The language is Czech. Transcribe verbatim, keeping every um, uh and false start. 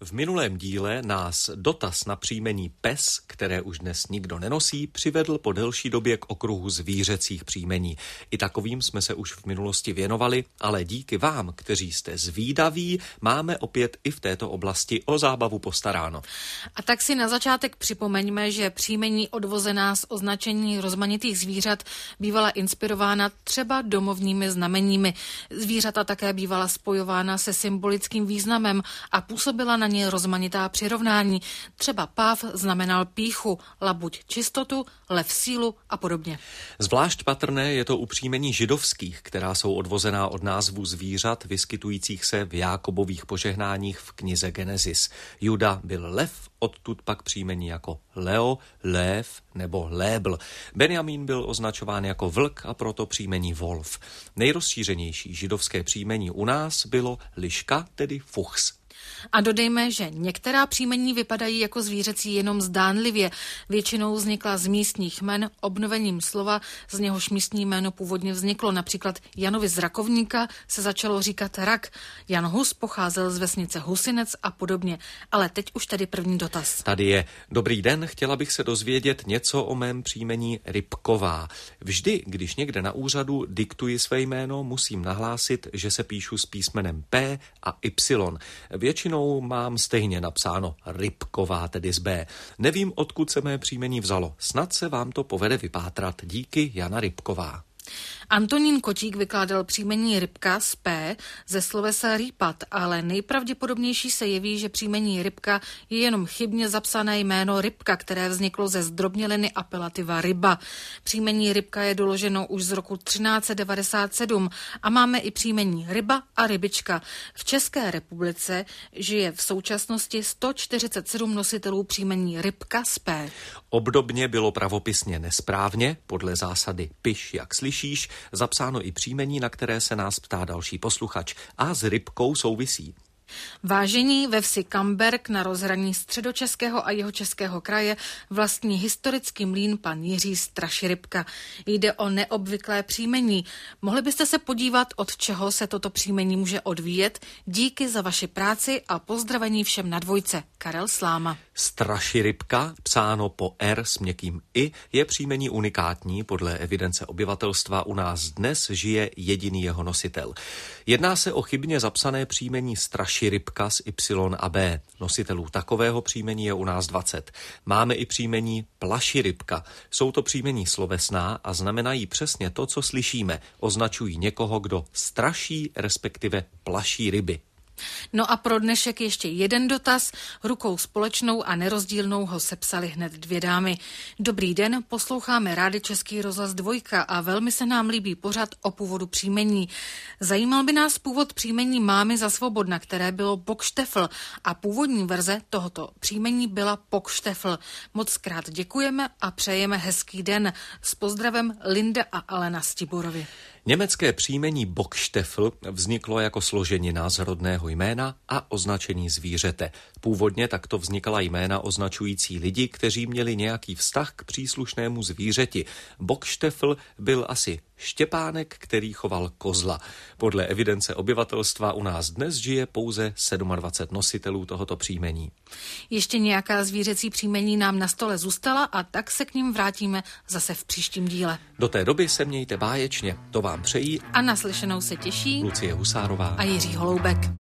V minulém díle nás dotaz na příjmení pes, které už dnes nikdo nenosí, přivedl po delší době k okruhu zvířecích příjmení. I takovým jsme se už v minulosti věnovali, ale díky vám, kteří jste zvídaví, máme opět i v této oblasti o zábavu postaráno. A tak si na začátek připomeňme, že příjmení odvozená z označení rozmanitých zvířat bývala inspirována třeba domovními znameními. Zvířata také bývala spojována se symbolickým významem a působila na ně rozmanitá přirovnání. Třeba páv znamenal pýchu, labuť čistotu, lev sílu a podobně. Zvlášť patrné je to u příjmení židovských, která jsou odvozená od názvů zvířat vyskytujících se v Jákobových požehnáních v knize Genesis. Juda byl lev, odtud pak příjmení jako Leo, Lév nebo Lébl. Benjamín byl označován jako vlk a proto příjmení Wolf. Nejrozšířenější židovské příjmení u nás bylo liška, tedy fuchs. A dodejme, že některá příjmení vypadají jako zvířecí jenom zdánlivě. Většinou vznikla z místních jmen obnovením slova, z něhož místní jméno původně vzniklo. Například Janovi z Rakovníka se začalo říkat Rak. Jan Hus pocházel z vesnice Husinec a podobně. Ale teď už tady první dotaz. Tady je. Dobrý den, chtěla bych se dozvědět něco o mém příjmení Rybková. Vždy, když někde na úřadu diktuji své jméno, musím nahlásit, že se píšu s písmenem P a Y. Většinou mám stejně napsáno Rybková, tedy z B. Nevím, odkud se mé příjmení vzalo. Snad se vám to povede vypátrat. Díky, Jana Rybková. Antonín Kotík vykládal příjmení Rybka z P ze slovesa rýpat, ale nejpravděpodobnější se jeví, že příjmení Rybka je jenom chybně zapsané jméno Rybka, které vzniklo ze zdrobněliny apelativa ryba. Příjmení Rybka je doloženo už z roku třináct set devadesát sedm a máme i příjmení Ryba a Rybička. V České republice žije v současnosti sto čtyřicet sedm nositelů příjmení Rybka z P. Obdobně bylo pravopisně nesprávně, podle zásady piš, jak slyšíš, zapsáno i příjmení, na které se nás ptá další posluchač a s rybkou souvisí. Vážení, ve vsi Kamberg na rozhraní středočeského a jihočeského kraje vlastní historický mlýn pan Jiří Straširybka. Jde o neobvyklé příjmení. Mohli byste se podívat, od čeho se toto příjmení může odvíjet? Díky za vaši práci a pozdravení všem na dvojce. Karel Sláma. Straširybka, psáno po R s měkkým I, je příjmení unikátní. Podle evidence obyvatelstva u nás dnes žije jediný jeho nositel. Jedná se o chybně zapsané příjmení Straširybka s Y a B. Nositelů takového příjmení je u nás dvacet. Máme i příjmení Plaširybka. Jsou to příjmení slovesná a znamenají přesně to, co slyšíme. Označují někoho, kdo straší, respektive plaší ryby. No a pro dnešek ještě jeden dotaz. Rukou společnou a nerozdílnou ho sepsali hned dvě dámy. Dobrý den, posloucháme rádi Český rozhlas dvojka a velmi se nám líbí pořad o původu příjmení. Zajímal by nás původ příjmení mámy za Svobodna, které bylo Bokštefl, a původní verze tohoto příjmení byla Pokštefl. Moc krát děkujeme a přejeme hezký den. S pozdravem Linda a Alena z Tiborovy. Německé příjmení Bokštefl vzniklo jako složenina z rodného jména a označení zvířete. Původně takto vznikala jména označující lidi, kteří měli nějaký vztah k příslušnému zvířeti. Bokštefl byl asi Štěpánek, který choval kozla. Podle evidence obyvatelstva u nás dnes žije pouze dvacet sedm nositelů tohoto příjmení. Ještě nějaká zvířecí příjmení nám na stole zůstala a tak se k nim vrátíme zase v příštím díle. Do té doby se mějte báječně, to vám přejí a naslyšenou se těší Lucie Husárová a Jiří Holoubek.